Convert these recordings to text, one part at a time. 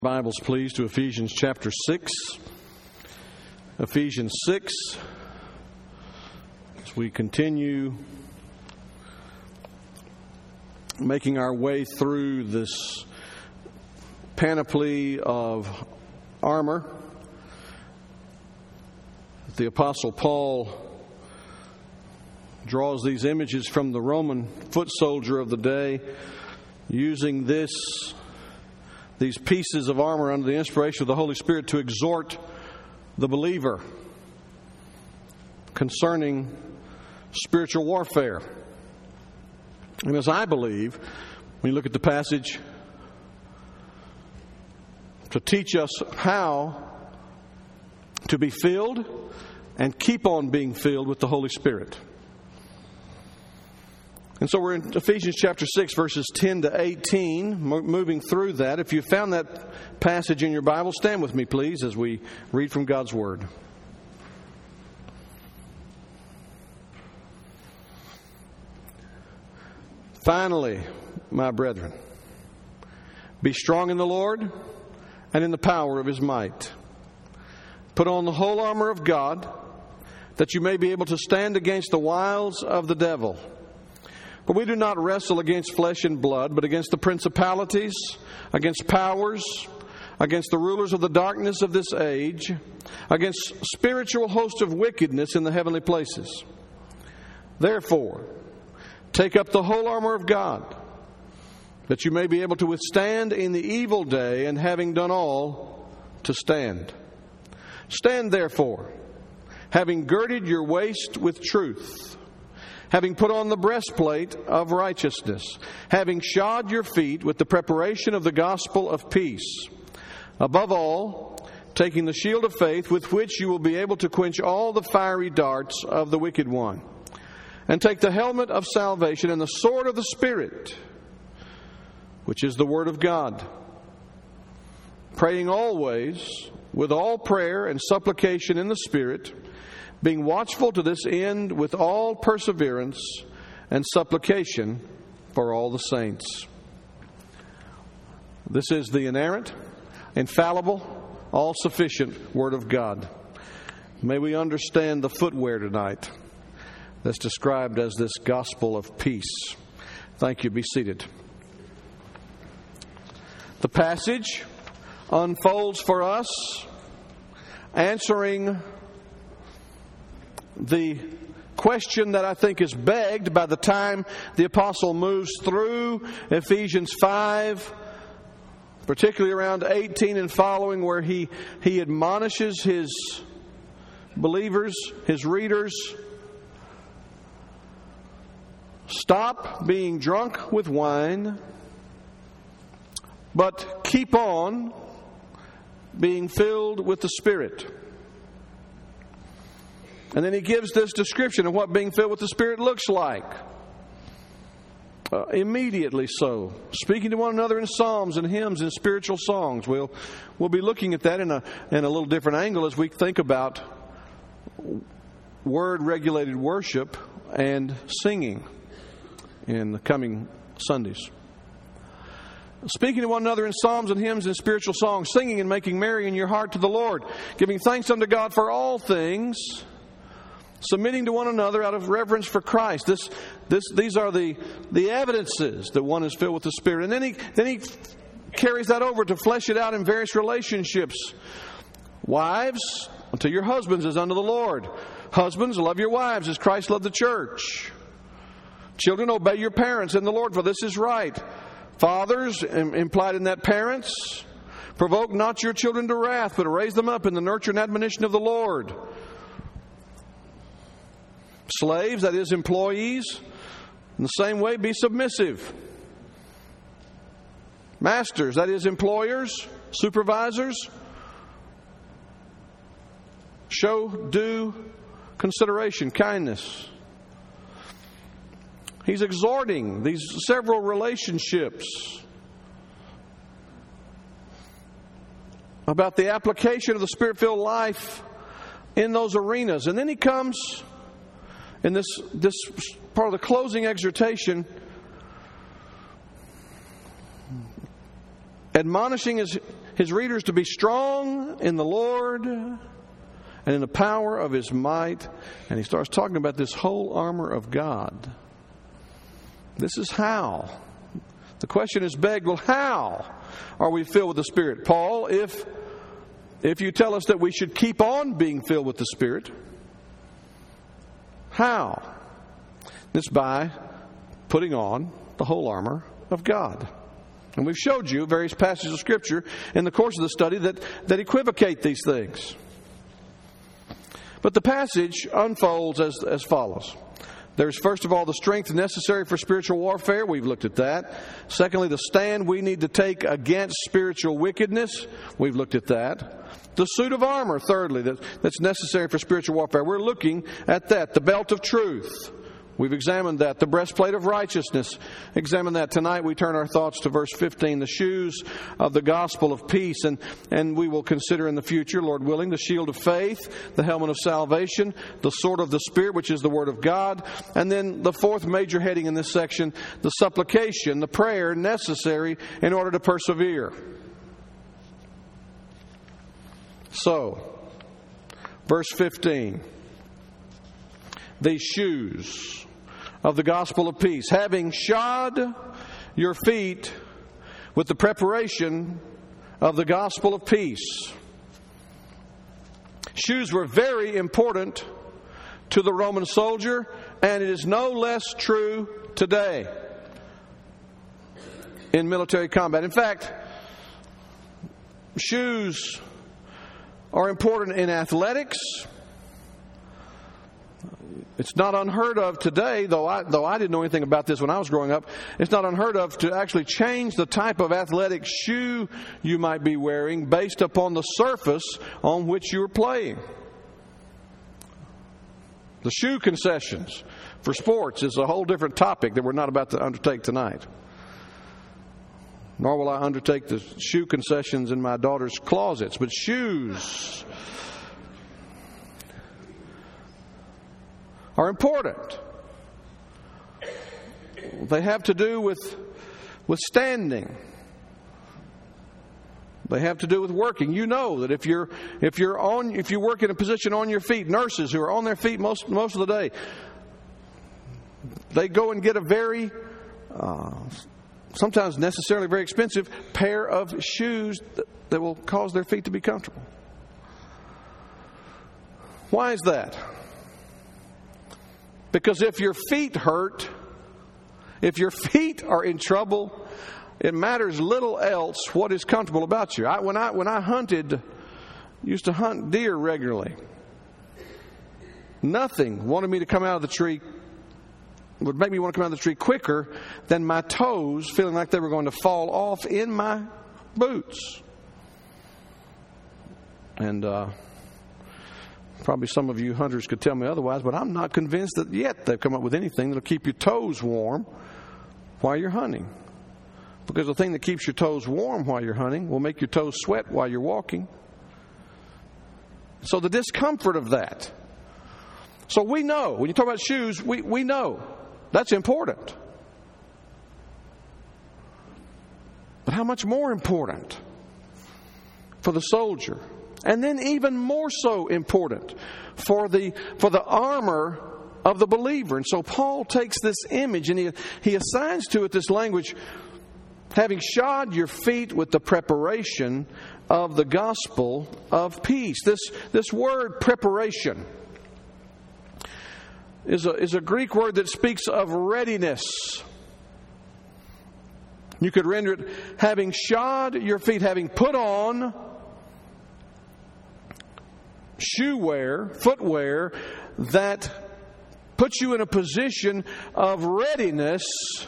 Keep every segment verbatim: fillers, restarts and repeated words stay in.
Bibles, please, to Ephesians chapter six. Ephesians six. As we continue making our way through this panoply of armor, the Apostle Paul draws these images from the Roman foot soldier of the day, using this these pieces of armor under the inspiration of the Holy Spirit to exhort the believer concerning spiritual warfare. And as I believe, when you look at the passage, to teach us how to be filled and keep on being filled with the Holy Spirit. And so we're in Ephesians chapter six, verses ten to eighteen, moving through that. If you found that passage in your Bible, stand with me, please, as we read from God's Word. Finally, my brethren, be strong in the Lord and in the power of His might. Put on the whole armor of God, that you may be able to stand against the wiles of the devil. For we do not wrestle against flesh and blood, but against the principalities, against powers, against the rulers of the darkness of this age, against spiritual hosts of wickedness in the heavenly places. Therefore, take up the whole armor of God, that you may be able to withstand in the evil day, and having done all, to stand. Stand therefore, having girded your waist with truth, having put on the breastplate of righteousness, having shod your feet with the preparation of the gospel of peace. Above all, taking the shield of faith, with which you will be able to quench all the fiery darts of the wicked one. And take the helmet of salvation and the sword of the Spirit, which is the Word of God. Praying always with all prayer and supplication in the Spirit, being watchful to this end with all perseverance and supplication for all the saints. This is the inerrant, infallible, all-sufficient Word of God. May we understand the footwear tonight that's described as this gospel of peace. Thank you. Be seated. The passage unfolds for us, answering the question that I think is begged by the time the apostle moves through Ephesians five, particularly around eighteen and following, where he, he admonishes his believers, his readers, stop being drunk with wine, but keep on being filled with the Spirit. And then he gives this description of what being filled with the Spirit looks like. Uh, immediately so. Speaking to one another in psalms and hymns and spiritual songs. We'll, we'll be looking at that in a, in a little different angle as we think about word-regulated worship and singing in the coming Sundays. Speaking to one another in psalms and hymns and spiritual songs, singing and making merry in your heart to the Lord, giving thanks unto God for all things, submitting to one another out of reverence for Christ. This, this, these are the, the evidences that one is filled with the Spirit. And then he, then he carries that over to flesh it out in various relationships. Wives, unto your husbands as unto the Lord. Husbands, love your wives as Christ loved the church. Children, obey your parents in the Lord, for this is right. Fathers, implied in that parents, provoke not your children to wrath, but raise them up in the nurture and admonition of the Lord. Slaves, that is employees, in the same way be submissive. Masters, that is employers, supervisors, show due consideration, kindness. He's exhorting these several relationships about the application of the Spirit-filled life in those arenas. And then he comes in this, this part of the closing exhortation admonishing his, his readers to be strong in the Lord and in the power of His might. And he starts talking about this whole armor of God. This is how. The question is begged, well, how are we filled with the Spirit? Paul, if, if you tell us that we should keep on being filled with the Spirit, how? It's by putting on the whole armor of God. And we've showed you various passages of Scripture in the course of the study that, that equivocate these things. But the passage unfolds as, as follows. There's, first of all, the strength necessary for spiritual warfare. We've looked at that. Secondly, the stand we need to take against spiritual wickedness. We've looked at that. The suit of armor, thirdly, that, that's necessary for spiritual warfare. We're looking at that. The belt of truth. We've examined that. The breastplate of righteousness. Examine that. Tonight we turn our thoughts to verse fifteen. The shoes of the gospel of peace. And, and we will consider in the future, Lord willing, the shield of faith, the helmet of salvation, the sword of the Spirit, which is the Word of God. And then the fourth major heading in this section, the supplication, the prayer necessary in order to persevere. So, verse fifteen. These shoes of the gospel of peace, having shod your feet with the preparation of the gospel of peace. Shoes were very important to the Roman soldier, and it is no less true today in military combat. In fact, shoes are important in athletics. It's not unheard of today, though I, though I didn't know anything about this when I was growing up, it's not unheard of to actually change the type of athletic shoe you might be wearing based upon the surface on which you're playing. The shoe concessions for sports is a whole different topic that we're not about to undertake tonight. Nor will I undertake the shoe concessions in my daughter's closets, but shoes are important. They have to do with, with standing. They have to do with working. You know that if you're if you're on if you work in a position on your feet, nurses who are on their feet most most of the day, they go and get a very uh, sometimes necessarily very expensive pair of shoes that, that will cause their feet to be comfortable. Why is that? Because if your feet hurt, if your feet are in trouble, it matters little else what is comfortable about you. I, when I when I hunted, used to hunt deer regularly. Nothing wanted me to come out of the tree, would make me want to come out of the tree quicker than my toes feeling like they were going to fall off in my boots. And uh, probably some of you hunters could tell me otherwise, but I'm not convinced that yet they've come up with anything that'll keep your toes warm while you're hunting. Because the thing that keeps your toes warm while you're hunting will make your toes sweat while you're walking. So the discomfort of that. So we know, when you talk about shoes, we, we know that's important. But how much more important for the soldier? And then even more so important for the for the armor of the believer. And so Paul takes this image and he, he assigns to it this language, having shod your feet with the preparation of the gospel of peace. This, this word preparation is a, is a Greek word that speaks of readiness. You could render it, having shod your feet, having put on shoe wear, footwear that puts you in a position of readiness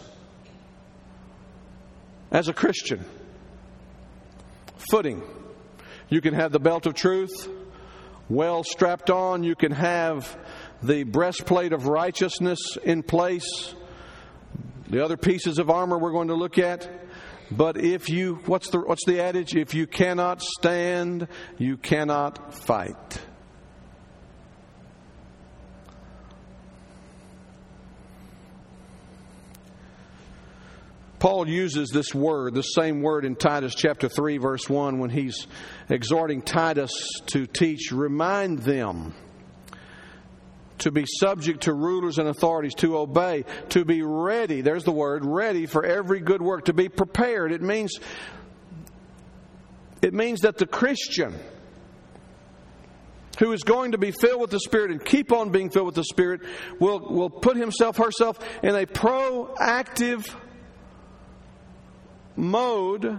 as a Christian. Footing. You can have the belt of truth well strapped on. You can have the breastplate of righteousness in place. The other pieces of armor we're going to look at. But if you, what's the what's the adage? If you cannot stand, you cannot fight. Paul uses this word, the same word in Titus chapter three, verse one, when he's exhorting Titus to teach. Remind them to be subject to rulers and authorities, to obey, to be ready. There's the word, ready for every good work, to be prepared. It means, it means that the Christian who is going to be filled with the Spirit and keep on being filled with the Spirit will, will put himself, herself in a proactive mode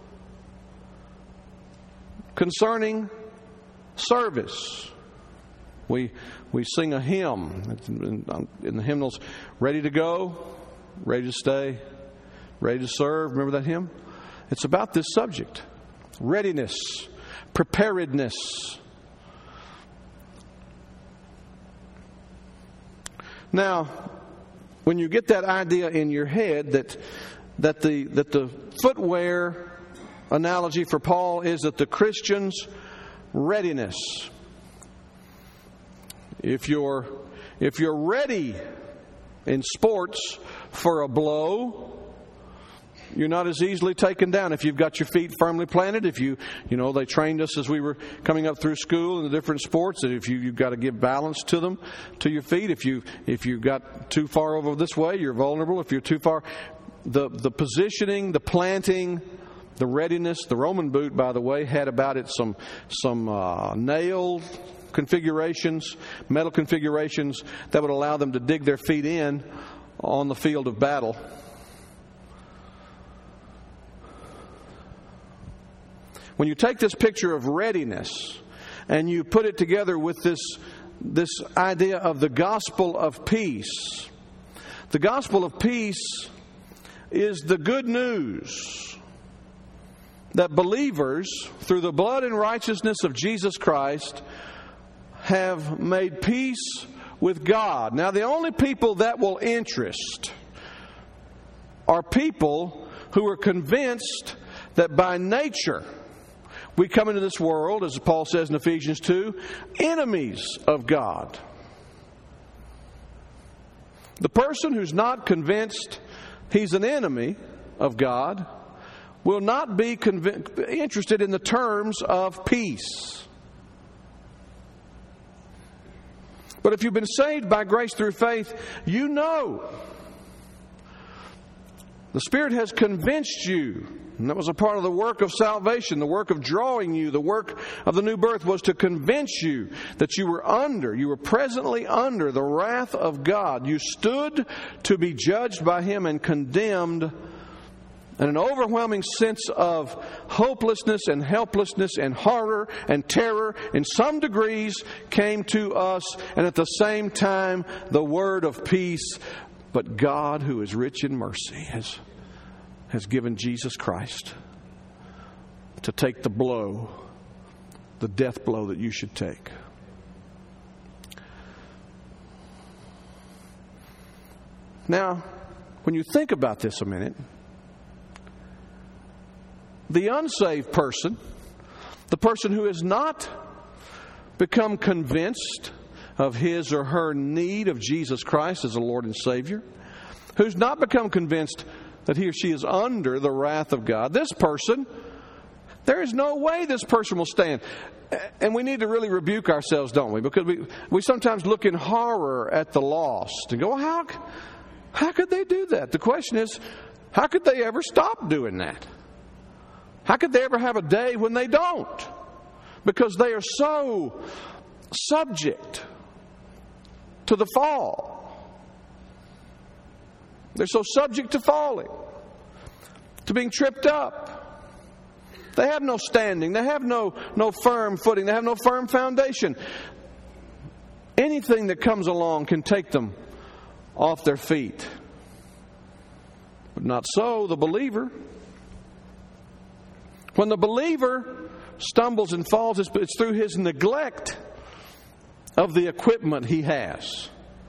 concerning service. We we sing a hymn in the hymnals, ready to go, ready to stay, ready to serve. Remember that hymn? It's about this subject. Readiness, preparedness. Now, when you get that idea in your head that that the that the footwear analogy for Paul is that the Christian's readiness. If you're if you're ready in sports for a blow, you're not as easily taken down. If you've got your feet firmly planted, if you, you know, they trained us as we were coming up through school in the different sports, that if you, you've got to give balance to them, to your feet. If you, if you got too far over this way, you're vulnerable. If you're too far, the, the positioning, the planting, the readiness. The Roman boot, by the way, had about it some, some, uh, nail configurations, metal configurations that would allow them to dig their feet in on the field of battle. When you take this picture of readiness and you put it together with this, this idea of the gospel of peace, the gospel of peace is the good news that believers, through the blood and righteousness of Jesus Christ, have made peace with God. Now, the only people that will interest are people who are convinced that by nature we come into this world, as Paul says in Ephesians two, enemies of God. The person who's not convinced he's an enemy of God will not be conv- interested in the terms of peace. But if you've been saved by grace through faith, you know the Spirit has convinced you. And that was a part of the work of salvation, the work of drawing you, the work of the new birth was to convince you that you were under, you were presently under the wrath of God. You stood to be judged by Him and condemned. And an overwhelming sense of hopelessness and helplessness and horror and terror in some degrees came to us. And at the same time, the word of peace. But God, who is rich in mercy, has, has given Jesus Christ to take the blow, the death blow that you should take. Now, when you think about this a minute, the unsaved person, the person who has not become convinced of his or her need of Jesus Christ as a Lord and Savior, who's not become convinced that he or she is under the wrath of God, this person, there is no way this person will stand. And we need to really rebuke ourselves, don't we? Because we, we sometimes look in horror at the lost and go, how, how could they do that? The question is, how could they ever stop doing that? How could they ever have a day when they don't? Because they are so subject to the fall. They're so subject to falling, to being tripped up. They have no standing. They have no, no firm footing. They have no firm foundation. Anything that comes along can take them off their feet. But not so the believer. When the believer stumbles and falls, it's through his neglect of the equipment he has.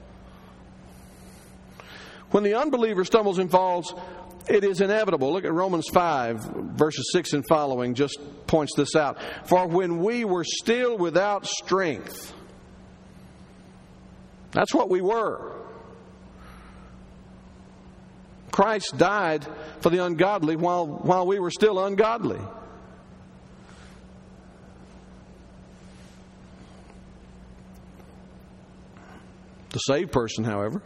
When the unbeliever stumbles and falls, it is inevitable. Look at Romans five, verses six and following, just points this out. For when we were still without strength, that's what we were. Christ died for the ungodly while, while we were still ungodly. The saved person, however,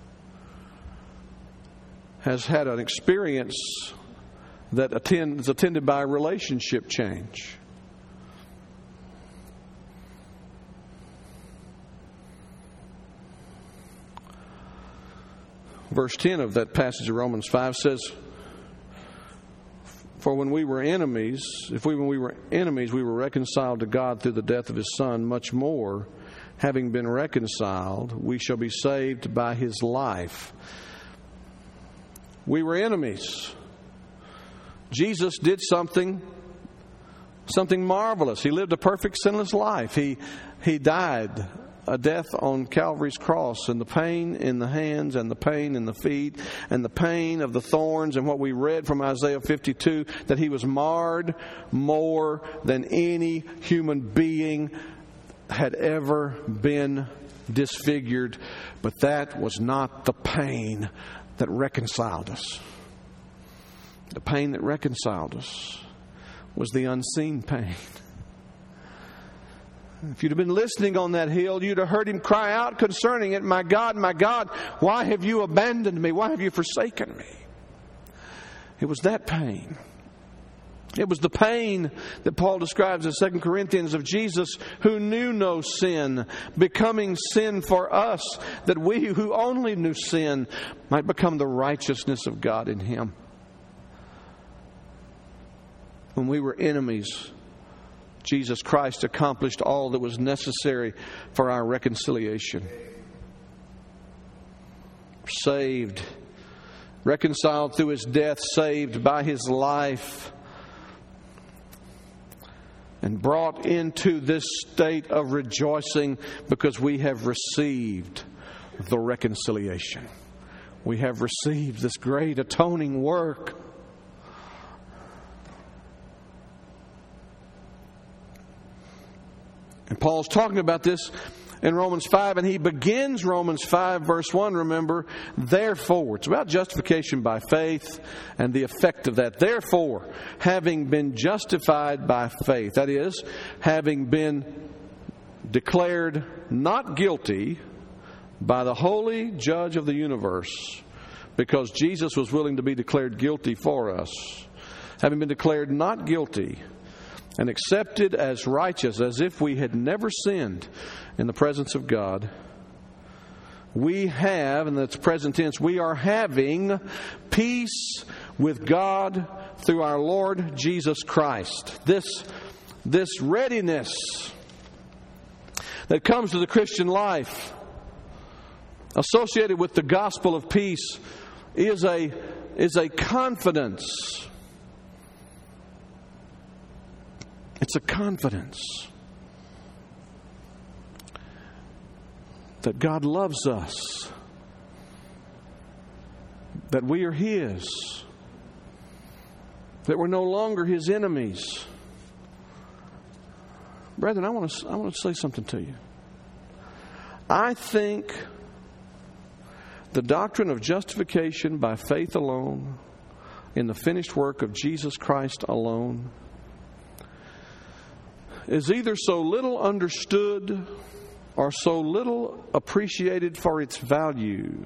has had an experience that attend, is attended by a relationship change. Verse ten of that passage of Romans five says, "For when we were enemies, if we when we were enemies, we were reconciled to God through the death of His Son, much more, having been reconciled, we shall be saved by His life." We were enemies. Jesus did something, something marvelous. He lived a perfect sinless life. He, he died a death on Calvary's cross, and the pain in the hands and the pain in the feet and the pain of the thorns, and what we read from Isaiah fifty-two, that He was marred more than any human being had ever been disfigured. But that was not the pain that reconciled us. The pain that reconciled us was the unseen pain. If you'd have been listening on that hill, you'd have heard Him cry out concerning it, "My God, my God, why have you abandoned me? Why have you forsaken me?" It was that pain. It was the pain that Paul describes in Second Corinthians of Jesus, who knew no sin, becoming sin for us, that we who only knew sin might become the righteousness of God in Him. When we were enemies, Jesus Christ accomplished all that was necessary for our reconciliation. Saved, reconciled through His death, saved by His life, and brought into this state of rejoicing because we have received the reconciliation. We have received this great atoning work. And Paul's talking about this in Romans five, and he begins Romans five, verse one, remember, therefore. It's about justification by faith and the effect of that. Therefore, having been justified by faith, that is, having been declared not guilty by the holy judge of the universe, because Jesus was willing to be declared guilty for us, having been declared not guilty and accepted as righteous, as if we had never sinned in the presence of God, we have, and that's present tense, we are having peace with God through our Lord Jesus Christ. This, this readiness that comes to the Christian life, associated with the gospel of peace, is a, is a confidence. It's a confidence that God loves us, that we are His, that we're no longer His enemies. Brethren, I want to, I want to say something to you. I think the doctrine of justification by faith alone, in the finished work of Jesus Christ alone, is either so little understood or so little appreciated for its value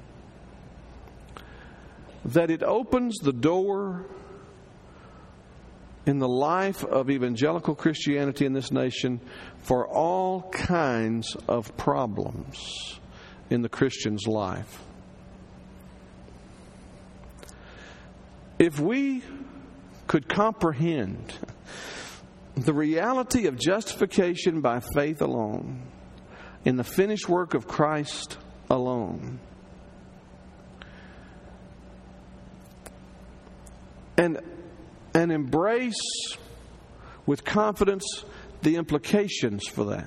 that it opens the door in the life of evangelical Christianity in this nation for all kinds of problems in the Christian's life. If we could comprehend the reality of justification by faith alone, in the finished work of Christ alone, and and embrace with confidence the implications for that,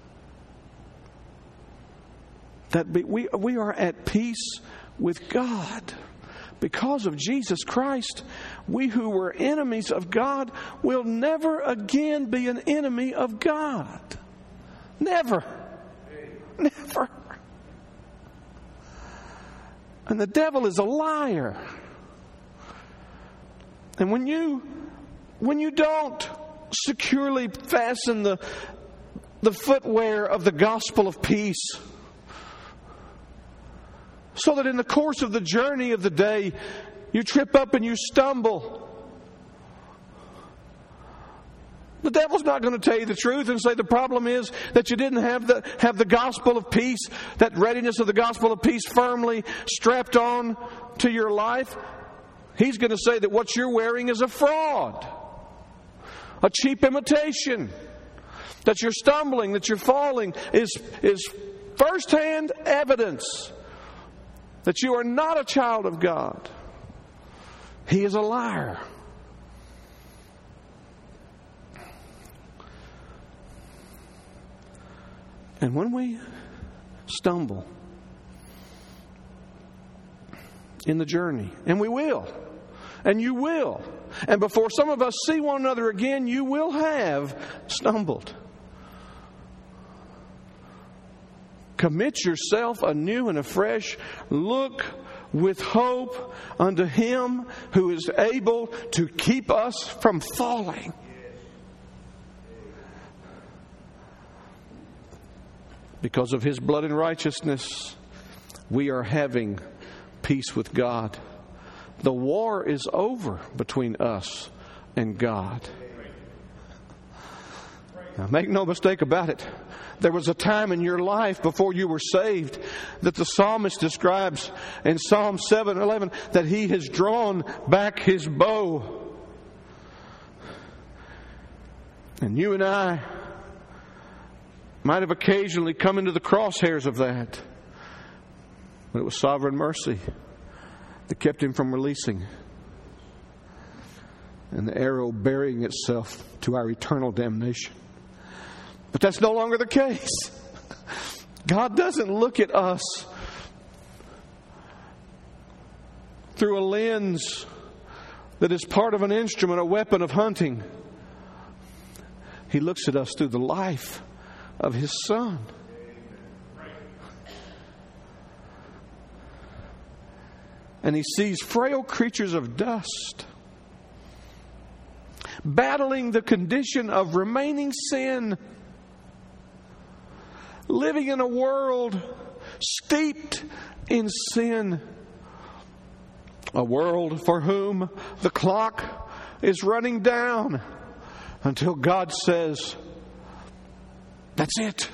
that we we are at peace with God. Because of Jesus Christ, we who were enemies of God will never again be an enemy of God. Never. Never. And the devil is a liar. And when you when you don't securely fasten the the footwear of the gospel of peace, so that in the course of the journey of the day you trip up and you stumble, the devil's not going to tell you the truth and say the problem is that you didn't have the have the gospel of peace, that readiness of the gospel of peace firmly strapped on to your life. He's going to say that what you're wearing is a fraud, a cheap imitation, that you're stumbling, that you're falling is, is firsthand evidence that you are not a child of God. He is a liar. And when we stumble in the journey, and we will, and you will, and before some of us see one another again, you will have stumbled. Commit yourself anew and afresh. Look with hope unto Him who is able to keep us from falling. Because of His blood and righteousness, we are having peace with God. The war is over between us and God. Now, make no mistake about it. There was a time in your life before you were saved that the psalmist describes in Psalm seven eleven that he has drawn back his bow. And you and I might have occasionally come into the crosshairs of that. But it was sovereign mercy that kept him from releasing. And the arrow burying itself to our eternal damnation. But that's no longer the case. God doesn't look at us through a lens that is part of an instrument, a weapon of hunting. He looks at us through the life of His Son. And He sees frail creatures of dust battling the condition of remaining sin, living in a world steeped in sin, a world for whom the clock is running down until God says, that's it.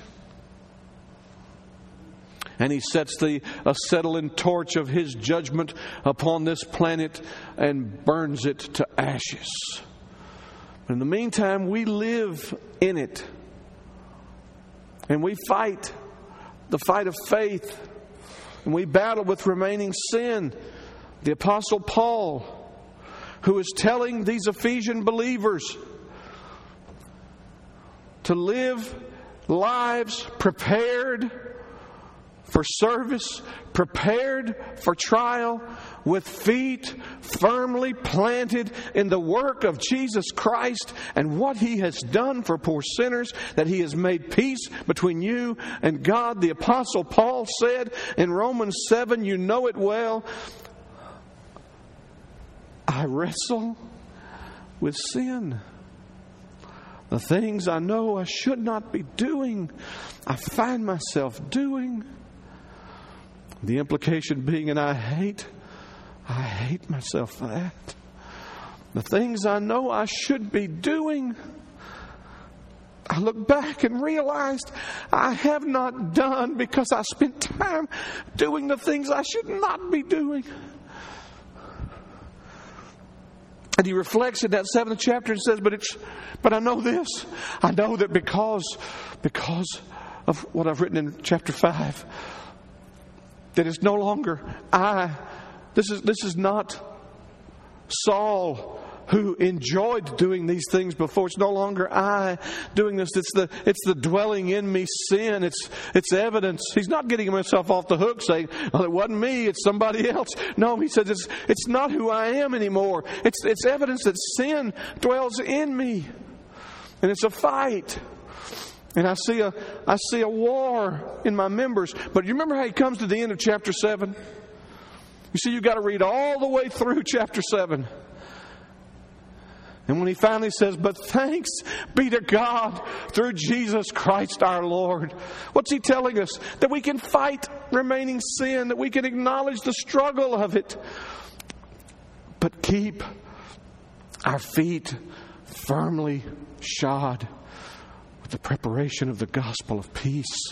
And He sets the acetylene torch of His judgment upon this planet and burns it to ashes. But in the meantime, we live in it. And we fight the fight of faith. And we battle with remaining sin. The Apostle Paul, who is telling these Ephesian believers to live lives prepared for service, prepared for trial, with feet firmly planted in the work of Jesus Christ and what He has done for poor sinners, that He has made peace between you and God. The Apostle Paul said in Romans seven, you know it well, I wrestle with sin. The things I know I should not be doing, I find myself doing. The implication being, and I hate, I hate myself for that. The things I know I should be doing, I look back and realized I have not done because I spent time doing the things I should not be doing. And he reflects in that seventh chapter and says, but it's, but I know this. I know that because, because of what I've written in chapter five, that it's no longer I. This is, this is not Saul who enjoyed doing these things before. It's no longer I doing this. It's the, it's the dwelling in me sin. It's, it's evidence. He's not getting himself off the hook saying, well, it wasn't me, it's somebody else. No, he says it's, it's not who I am anymore. It's, it's evidence that sin dwells in me. And it's a fight. And I see a, I see a war in my members. But you remember how he comes to the end of chapter seven? You see, you've got to read all the way through chapter seven. And when he finally says, but thanks be to God through Jesus Christ our Lord. What's he telling us? That we can fight remaining sin, that we can acknowledge the struggle of it, but keep our feet firmly shod with the preparation of the gospel of peace.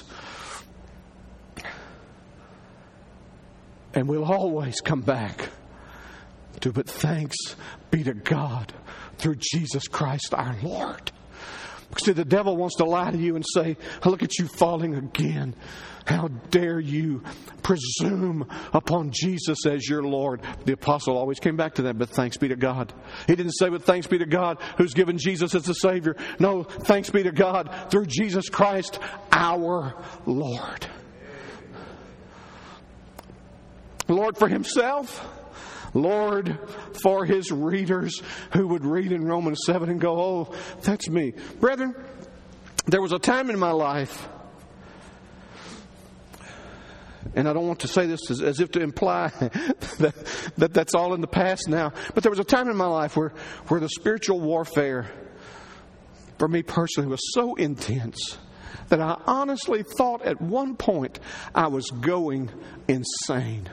And we'll always come back to, but thanks be to God through Jesus Christ our Lord. See, the devil wants to lie to you and say, look at you falling again. How dare you presume upon Jesus as your Lord? The apostle always came back to that, but thanks be to God. He didn't say, but thanks be to God who's given Jesus as the Savior. No, thanks be to God through Jesus Christ our Lord. Lord for himself, Lord for his readers who would read in Romans seven and go, oh, that's me. Brethren, there was a time in my life, and I don't want to say this as, as if to imply that, that that's all in the past now, but there was a time in my life where, where the spiritual warfare for me personally was so intense that I honestly thought at one point I was going insane.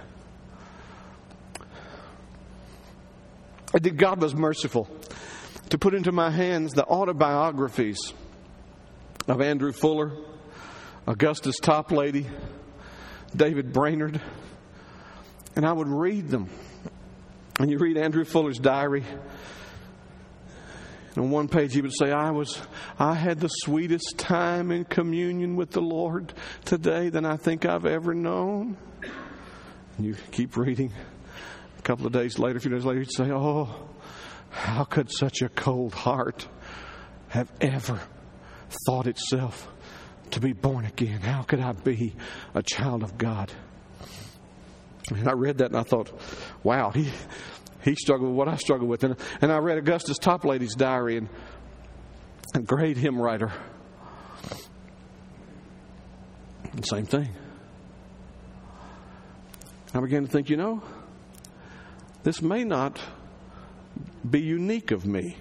I think God was merciful to put into my hands the autobiographies of Andrew Fuller, Augustus Toplady, David Brainerd, and I would read them. And you read Andrew Fuller's diary, and on one page he would say, I was, I had the sweetest time in communion with the Lord today than I think I've ever known. And you keep reading. A couple of days later, a few days later, you'd say, oh, how could such a cold heart have ever thought itself to be born again? How could I be a child of God? And I read that and I thought, wow, he he struggled with what I struggled with. And, and I read Augustus Toplady's diary, and a great hymn writer. And same thing. I began to think, you know, this may not be unique of me.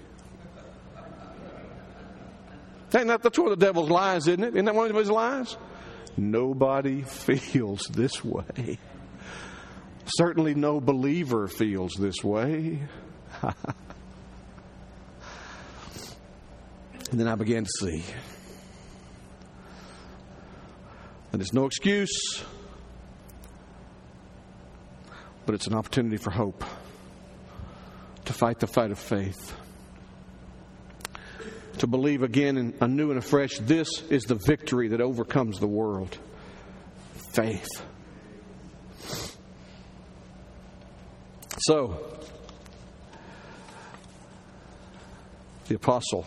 Ain't that, that's one of the devil's lies, isn't it? Isn't that one of his lies? Nobody feels this way. Certainly no believer feels this way. And then I began to see that it's no excuse, but it's an opportunity for hope, to fight the fight of faith, to believe again and anew and afresh, this is the victory that overcomes the world. Faith. So, the apostle,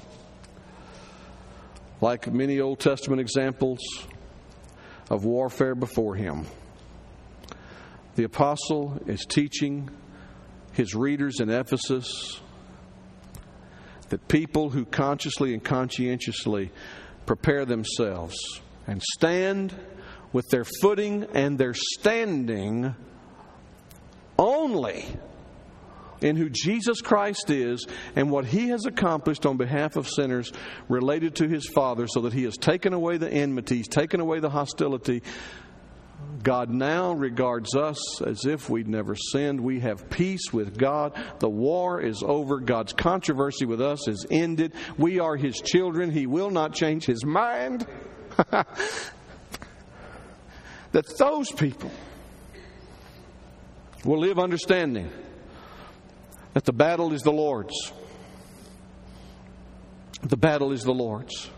like many Old Testament examples of warfare before him, the apostle is teaching his readers in Ephesus that people who consciously and conscientiously prepare themselves and stand with their footing and their standing only in who Jesus Christ is and what He has accomplished on behalf of sinners related to His Father, so that He has taken away the enmity, He's taken away the hostility. God now regards us as if we'd never sinned. We have peace with God. The war is over. God's controversy with us is ended. We are His children. He will not change His mind. That those people will live understanding that the battle is the Lord's. The battle is the Lord's.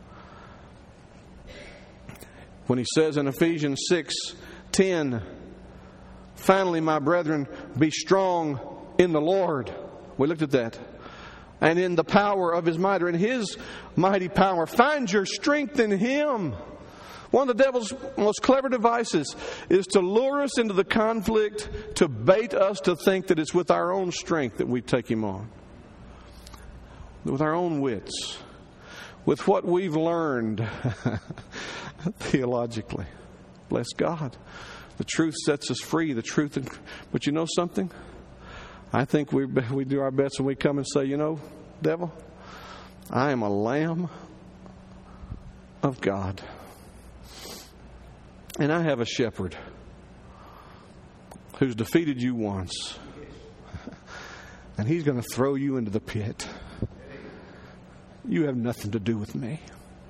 When he says in Ephesians six ten, finally, my brethren, be strong in the Lord. We looked at that. And in the power of His might, or in His mighty power. Find your strength in Him. One of the devil's most clever devices is to lure us into the conflict, to bait us to think that it's with our own strength that we take him on. With our own wits. With what we've learned theologically. Bless God. The truth sets us free. The truth, but you know something? I think we we do our best when we come and say, you know, devil, I am a lamb of God. And I have a shepherd who's defeated you once. And he's going to throw you into the pit. You have nothing to do with me.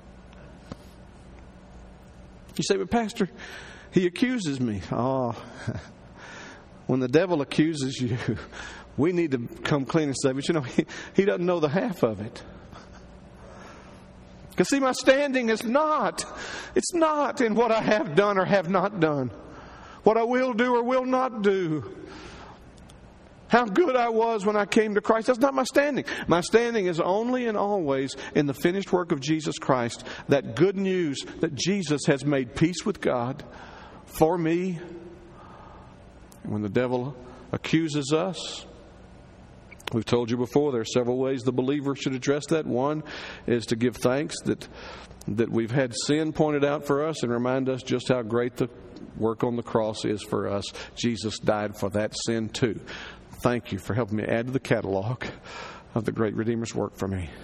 You say, but Pastor, he accuses me. Oh, when the devil accuses you, we need to come clean and say, but you know, he, he doesn't know the half of it. Because see, my standing is not, it's not in what I have done or have not done. What I will do or will not do. How good I was when I came to Christ. That's not my standing. My standing is only and always in the finished work of Jesus Christ. That good news that Jesus has made peace with God for me. And when the devil accuses us, we've told you before, there are several ways the believer should address that. One is to give thanks that that we've had sin pointed out for us and remind us just how great the work on the cross is for us. Jesus died for that sin too. Thank you for helping me add to the catalog of the great Redeemer's work for me.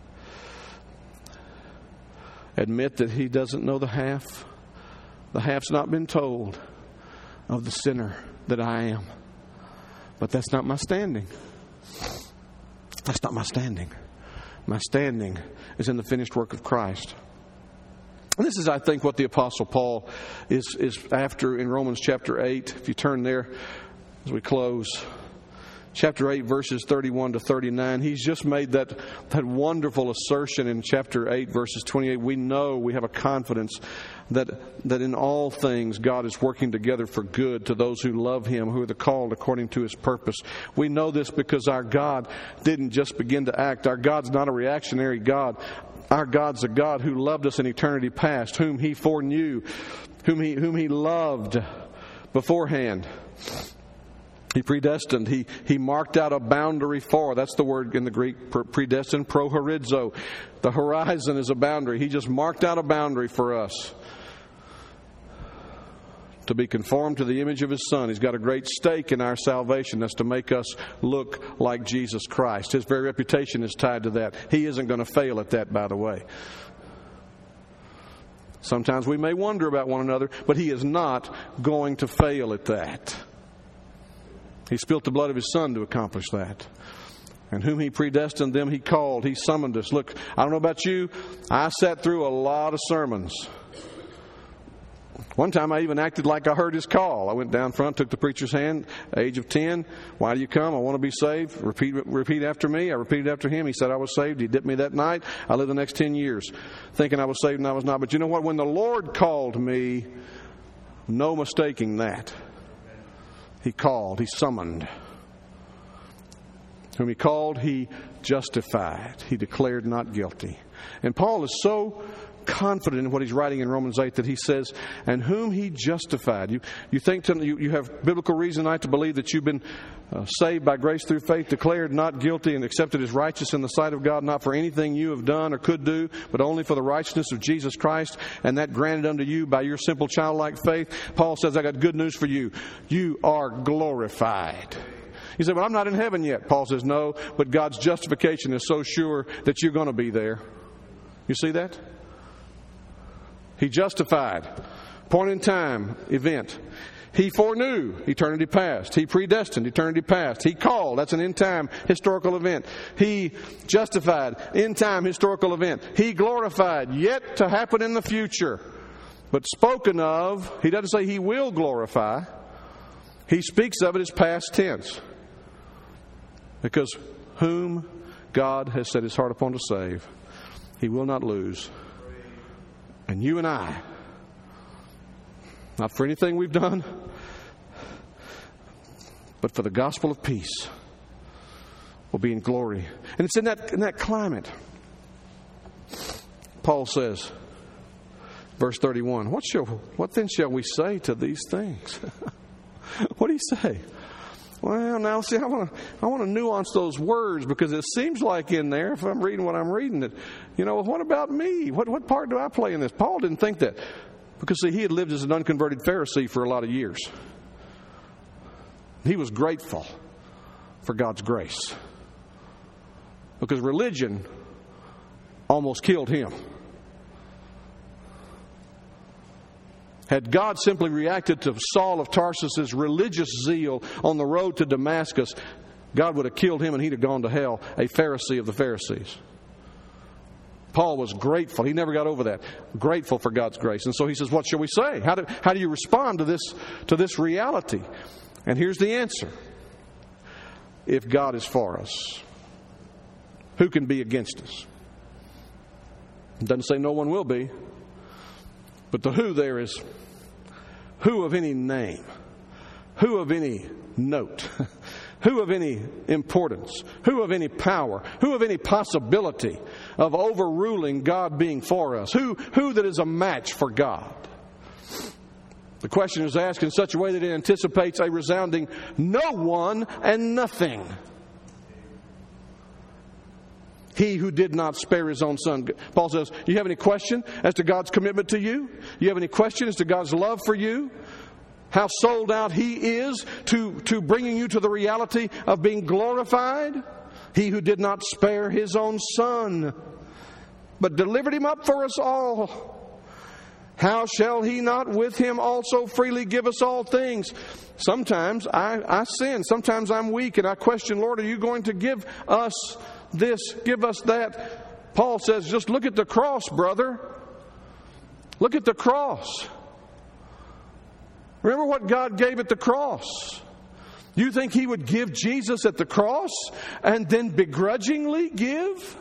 Admit that he doesn't know the half. The half's not been told of the sinner that I am. But that's not my standing. That's not my standing. My standing is in the finished work of Christ. And this is, I think, what the Apostle Paul is, is after in Romans chapter eight. If you turn there as we close. Chapter eight, verses thirty-one to thirty-nine. He's just made that, that wonderful assertion in chapter eight, verses twenty-eight. We know, we have a confidence that that in all things God is working together for good to those who love Him, who are the called according to His purpose. We know this because our God didn't just begin to act. Our God's not a reactionary God. Our God's a God who loved us in eternity past, whom He foreknew, whom He whom He loved beforehand. He predestined. He he marked out a boundary for. That's the word in the Greek, predestined, prohorizo. The horizon is a boundary. He just marked out a boundary for us to be conformed to the image of His Son. He's got a great stake in our salvation. That's to make us look like Jesus Christ. His very reputation is tied to that. He isn't going to fail at that, by the way. Sometimes we may wonder about one another, but He is not going to fail at that. He spilt the blood of His Son to accomplish that. And whom He predestined, them He called. He summoned us. Look, I don't know about you. I sat through a lot of sermons. One time I even acted like I heard His call. I went down front, took the preacher's hand, age of ten. Why do you come? I want to be saved. Repeat repeat after me. I repeated after him. He said I was saved. He dipped me that night. I lived the next ten years thinking I was saved and I was not. But you know what? When the Lord called me, no mistaking that. He called, He summoned. Whom He called, He justified. He declared not guilty. And Paul is so confident in what he's writing in Romans eight that he says, and whom He justified. You you think to, you, you have biblical reason tonight to believe that you've been uh, saved by grace through faith, declared not guilty, and accepted as righteous in the sight of God, not for anything you have done or could do, but only for the righteousness of Jesus Christ, and that granted unto you by your simple childlike faith. Paul says, I got good news for you. You are glorified. You say, well, I'm not in heaven yet. Paul says, no, but God's justification is so sure that you're going to be there. You see that? He justified. Point in time event. He foreknew, eternity past. He predestined, eternity past. He called, that's an in-time historical event. He justified, in-time historical event. He glorified, yet to happen in the future. But spoken of, He doesn't say He will glorify. He speaks of it as past tense. Because whom God has set His heart upon to save, He will not lose. And you and I, not for anything we've done, but for the gospel of peace, will be in glory. And it's in that in that climate. Paul says, verse thirty-one, what shall what then shall we say to these things? What do you say? Well, now see, I want to I want to nuance those words, because it seems like in there, if I'm reading what I'm reading, that, you know, what about me? What what part do I play in this? Paul didn't think that. Because, see, he had lived as an unconverted Pharisee for a lot of years. He was grateful for God's grace. Because religion almost killed him. Had God simply reacted to Saul of Tarsus's religious zeal on the road to Damascus, God would have killed him and he'd have gone to hell, a Pharisee of the Pharisees. Paul was grateful. He never got over that. Grateful for God's grace. And so he says, what shall we say? How do, how do you respond to this, to this reality? And here's the answer. If God is for us, who can be against us? It doesn't say no one will be. But the who there is who of any name, who of any note, who of any importance, who of any power, who of any possibility of overruling God being for us, who, who that is a match for God. The question is asked in such a way that it anticipates a resounding no one and nothing. He who did not spare his own son. Paul says, you have any question as to God's commitment to you? You have any question as to God's love for you? How sold out he is to, to bringing you to the reality of being glorified? He who did not spare his own son, but delivered him up for us all. How shall he not with him also freely give us all things? Sometimes I, I sin. Sometimes I'm weak and I question, Lord, are you going to give us this, give us that? Paul says, just look at the cross, brother. Look at the cross. Remember what God gave at the cross. You think he would give Jesus at the cross and then begrudgingly give?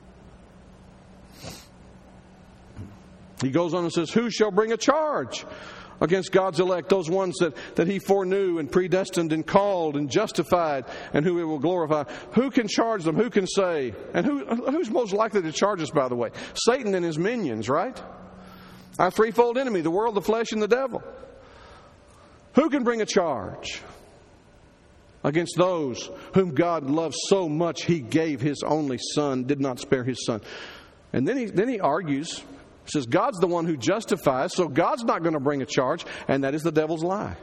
He goes on and says, who shall bring a charge against God's elect, those ones that, that he foreknew and predestined and called and justified, and who he will glorify? Who can charge them? Who can say? And who who's most likely to charge us, by the way? Satan and his minions, right? Our threefold enemy, the world, the flesh, and the devil. Who can bring a charge against those whom God loves so much he gave his only son, did not spare his son? And then he then he argues. He says, God's the one who justifies, so God's not going to bring a charge, and that is the devil's lie.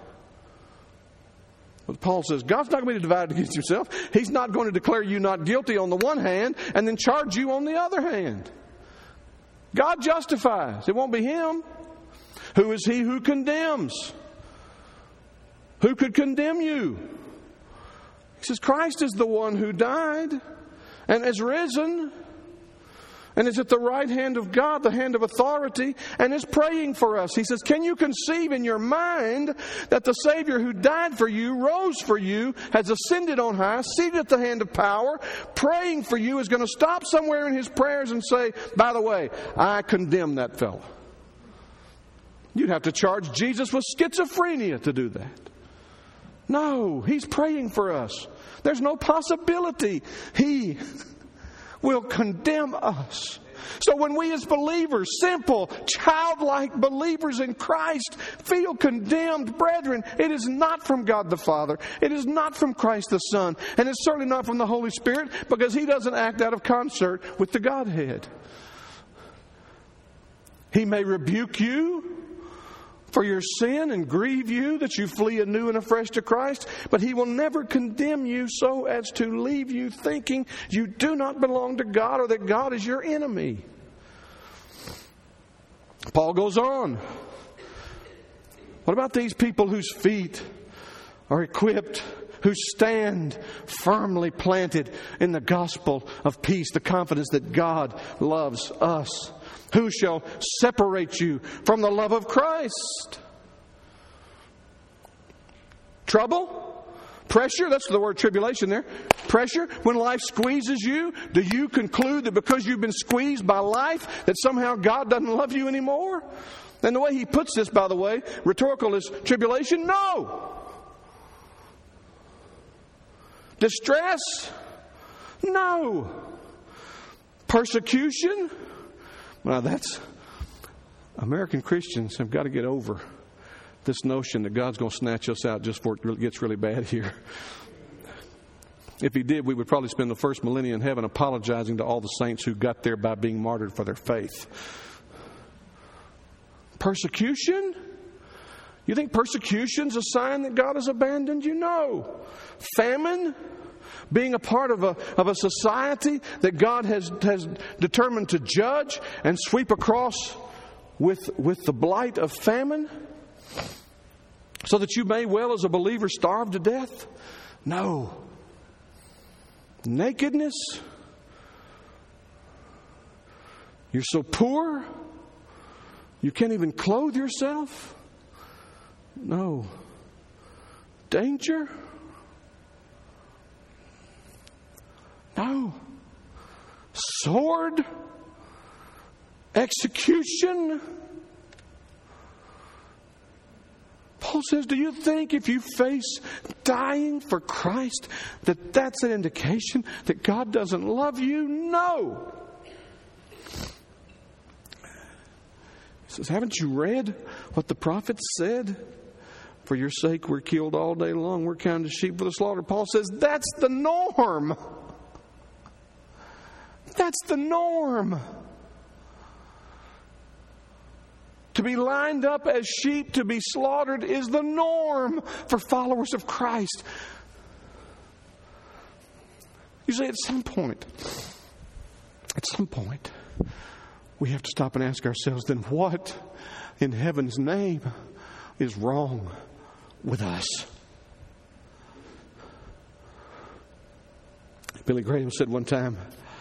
But Paul says, God's not going to be divided against himself. He's not going to declare you not guilty on the one hand and then charge you on the other hand. God justifies. It won't be him. Who is he who condemns? Who could condemn you? He says, Christ is the one who died and is risen and is at the right hand of God, the hand of authority, and is praying for us. He says, can you conceive in your mind that the Savior who died for you, rose for you, has ascended on high, seated at the hand of power, praying for you, is going to stop somewhere in his prayers and say, by the way, I condemn that fellow? You'd have to charge Jesus with schizophrenia to do that. No, he's praying for us. There's no possibility he will condemn us. So when we as believers, simple, childlike believers in Christ, feel condemned, brethren, it is not from God the Father. It is not from Christ the Son. And it's certainly not from the Holy Spirit, because he doesn't act out of concert with the Godhead. He may rebuke you for your sin and grieve you that you flee anew and afresh to Christ, but he will never condemn you so as to leave you thinking you do not belong to God or that God is your enemy. Paul goes on. What about these people whose feet are equipped, who stand firmly planted in the gospel of peace, the confidence that God loves us? Who shall separate you from the love of Christ? Trouble? Pressure? That's the word tribulation there. Pressure? When life squeezes you, do you conclude that because you've been squeezed by life that somehow God doesn't love you anymore? And the way he puts this, by the way, rhetorical, is tribulation? No. Distress? No. Persecution? Well, that's... American Christians have got to get over this notion that God's going to snatch us out just before it gets really bad here. If he did, we would probably spend the first millennium in heaven apologizing to all the saints who got there by being martyred for their faith. Persecution? You think persecution's a sign that God has abandoned you? No. Famine? Being a part of a of a society that God has, has determined to judge and sweep across with, with the blight of famine? So that you may well as a believer starve to death? No. Nakedness? You're so poor you can't even clothe yourself? No. Danger? No. Sword? Execution? Paul says, do you think if you face dying for Christ that that's an indication that God doesn't love you? No. He says, haven't you read what the prophets said? For your sake we're killed all day long. We're counted as sheep for the slaughter. Paul says, that's the norm. That's the norm. To be lined up as sheep, to be slaughtered, is the norm for followers of Christ. You say at some point, at some point, we have to stop and ask ourselves, then what in heaven's name is wrong with us? Billy Graham said one time,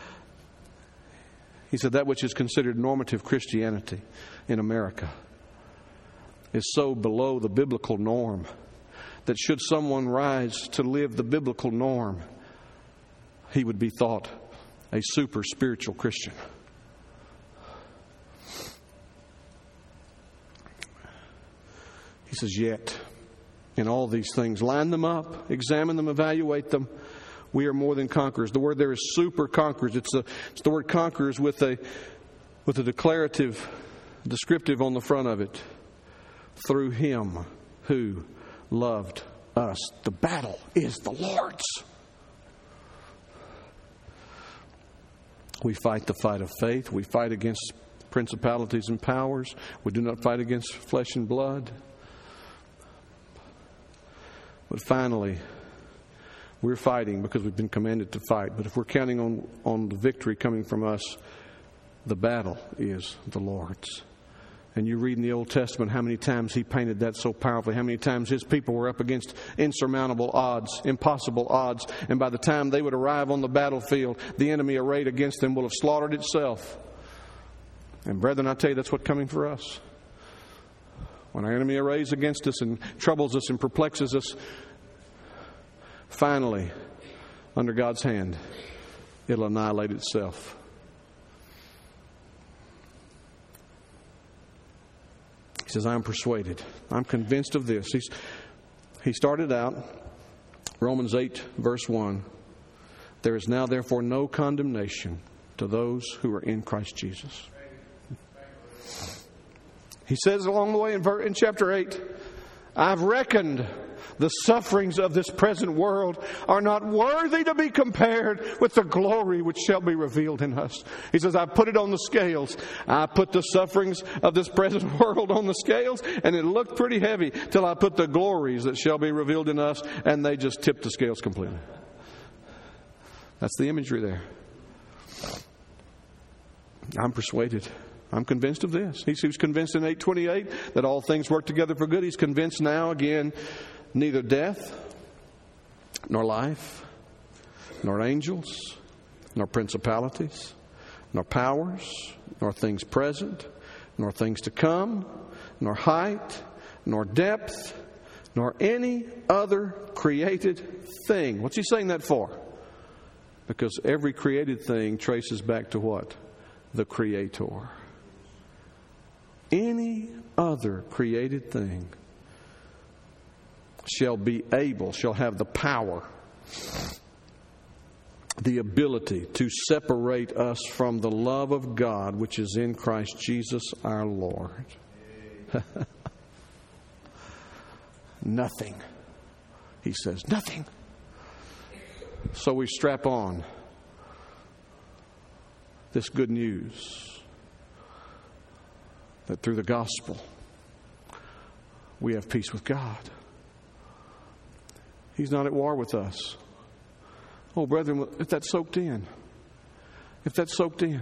he said, that which is considered normative Christianity in America is so below the biblical norm that should someone rise to live the biblical norm, he would be thought a super spiritual Christian. He says, yet, in all these things, line them up, examine them, evaluate them. We are more than conquerors. The word there is super conquerors. It's the, it's the word conquerors with a, with a declarative, descriptive on the front of it. Through Him who loved us. The battle is the Lord's. We fight the fight of faith. We fight against principalities and powers. We do not fight against flesh and blood. But finally, we're fighting because we've been commanded to fight. But if we're counting on, on the victory coming from us, the battle is the Lord's. And you read in the Old Testament how many times He painted that so powerfully, how many times His people were up against insurmountable odds, impossible odds. And by the time they would arrive on the battlefield, the enemy arrayed against them will have slaughtered itself. And brethren, I tell you, that's what's coming for us. When our enemy arrays against us and troubles us and perplexes us, finally, under God's hand, it'll annihilate itself. He says, I'm persuaded. I'm convinced of this. He's, he started out, Romans eight, verse one. There is now therefore no condemnation to those who are in Christ Jesus. He says along the way in, in chapter eight, I've reckoned the sufferings of this present world are not worthy to be compared with the glory which shall be revealed in us. He says, I put it on the scales. I put the sufferings of this present world on the scales, and it looked pretty heavy till I put the glories that shall be revealed in us, and they just tipped the scales completely. That's the imagery there. I'm persuaded. I'm convinced of this. He was convinced in eight twenty-eight that all things work together for good. He's convinced now again, neither death, nor life, nor angels, nor principalities, nor powers, nor things present, nor things to come, nor height, nor depth, nor any other created thing. What's he saying that for? Because every created thing traces back to what? The Creator. Any other created thing shall be able, shall have the power, the ability to separate us from the love of God which is in Christ Jesus our Lord. Nothing. He says, nothing. So we strap on this good news. that through the gospel we have peace with God. He's not at war with us. Oh, brethren, if that's soaked in, if that's soaked in,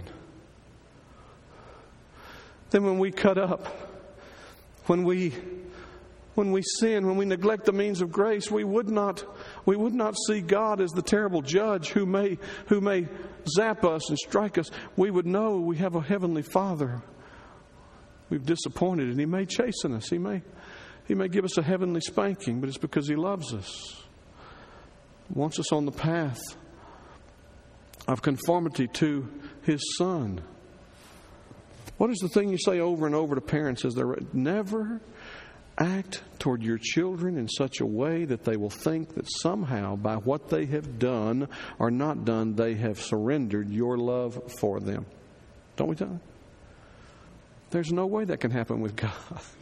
then when we cut up, when we when we sin, when we neglect the means of grace, we would not we would not see God as the terrible judge who may who may zap us and strike us. We would know we have a heavenly Father we've disappointed, and He may chasten us. He may He may give us a heavenly spanking, but it's because He loves us. He wants us on the path of conformity to His Son. What is the thing you say over and over to parents as they're never act toward your children in such a way that they will think that somehow by what they have done or not done, they have surrendered your love for them. Don't we tell them? There's no way that can happen with God.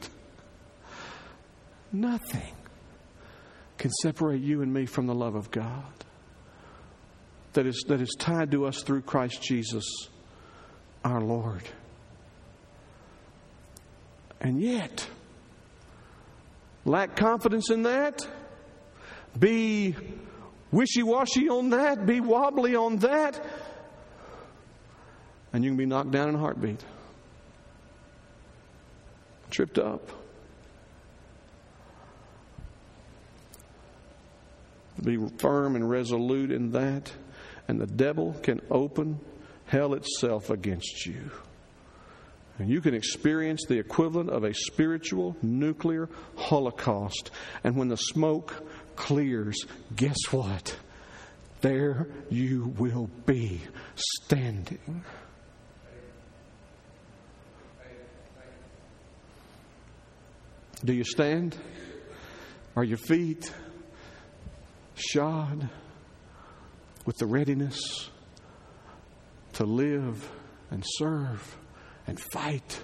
Nothing can separate you and me from the love of God that is, that is tied to us through Christ Jesus, our Lord. And yet, lack confidence in that, be wishy-washy on that, be wobbly on that, and you can be knocked down in a heartbeat. Tripped up. Be firm and resolute in that, and the devil can open hell itself against you. And you can experience the equivalent of a spiritual nuclear holocaust. And when the smoke clears, guess what? There you will be standing. Do you stand? Are your feet shod with the readiness to live and serve and fight?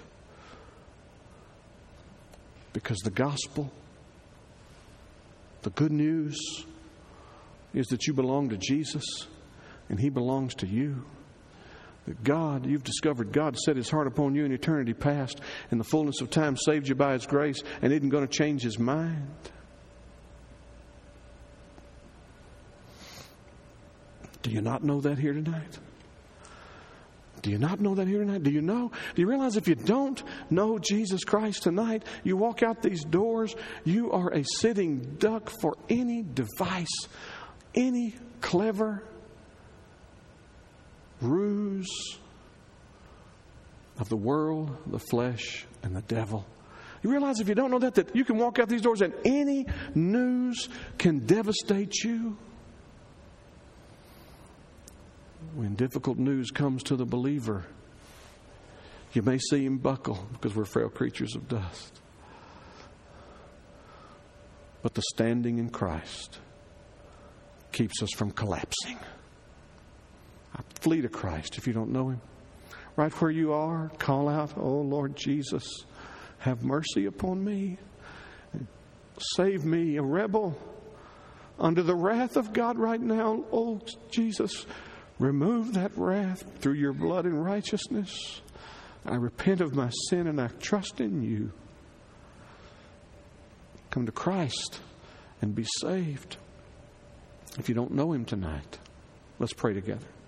Because the gospel, the good news, is that you belong to Jesus and He belongs to you. That God, you've discovered God set His heart upon you in eternity past, and the fullness of time saved you by His grace, and isn't going to change His mind. Do you not know that here tonight? Do you not know that here tonight? Do you know? Do you realize if you don't know Jesus Christ tonight, you walk out these doors, you are a sitting duck for any device, any clever ruse of the world, the flesh, and the devil. You realize if you don't know that, that you can walk out these doors and any news can devastate you? When difficult news comes to the believer, you may see him buckle because we're frail creatures of dust. But the standing in Christ keeps us from collapsing. Flee to Christ if you don't know Him. Right where you are, call out, "Oh Lord Jesus, have mercy upon me. Save me, a rebel, under the wrath of God right now. Oh Jesus, remove that wrath through your blood and righteousness. I repent of my sin and I trust in you." Come to Christ and be saved. If you don't know Him tonight, let's pray together.